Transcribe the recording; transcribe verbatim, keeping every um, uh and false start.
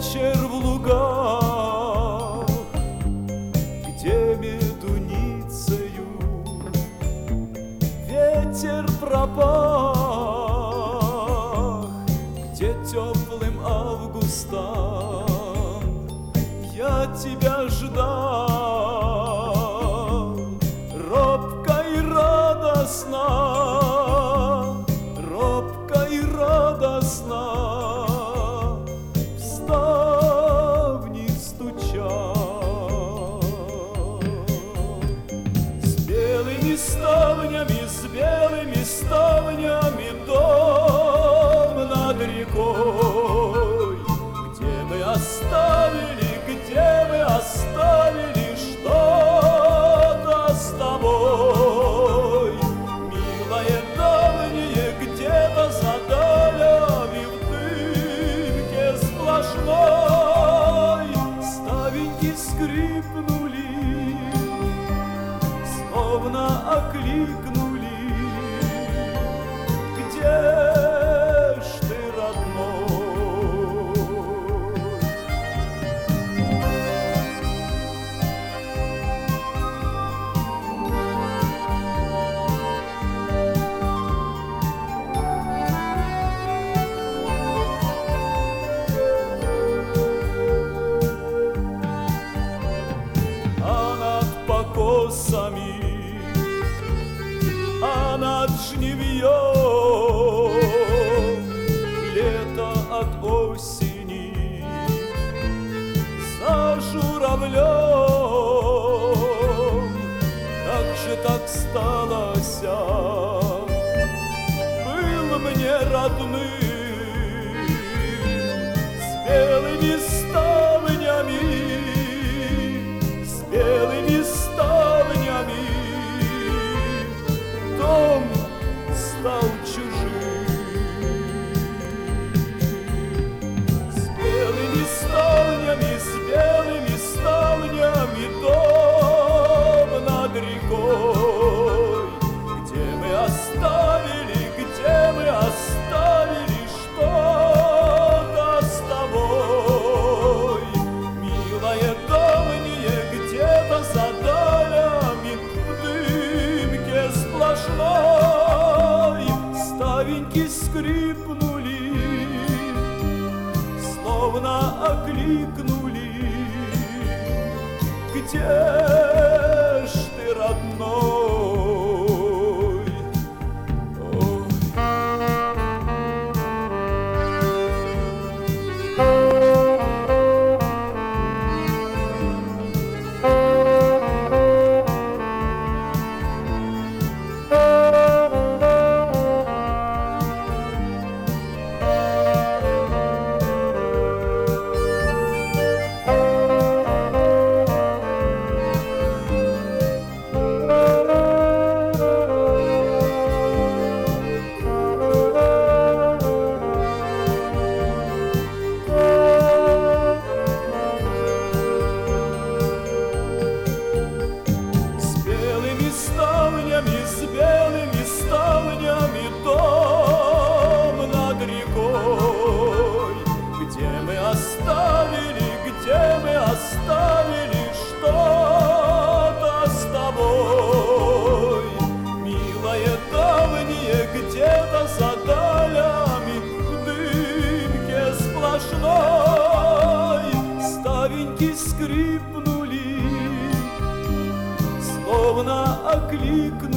вечер в лугах, где медуницею ветер пропах, где теплым августом я тебя ждал, робко и радостно, робко и радостно в ставни стучал. С белыми ставнями, с белыми ставнями дом над рекой, где мы оставили, где мы оставили что-то с тобой, милое давнее, где-то за далями в дымке сплошной ставеньки скрипнули, словно окликнули: где ж ты, родной? Покосами, а над жнивьем лето от осени за журавлем. Как же так сталося, был мне родным, с белыми ставнями, с белыми ставнями дом стал чужим. С белыми ставнями, с белыми ставнями дом над рекой, где мы оставили, где мы оставили что-то с тобой, милое давнее, где-то за далями в дымке сплошной ставеньки скрипнули, словно окликнули: где ж ты, родной? С белыми ставнями дом над рекой, где мы оставили, где мы оставили что-то с тобой, милое давнее, где-то за далями в дымке сплошной ставеньки скрипнули, словно окликнули: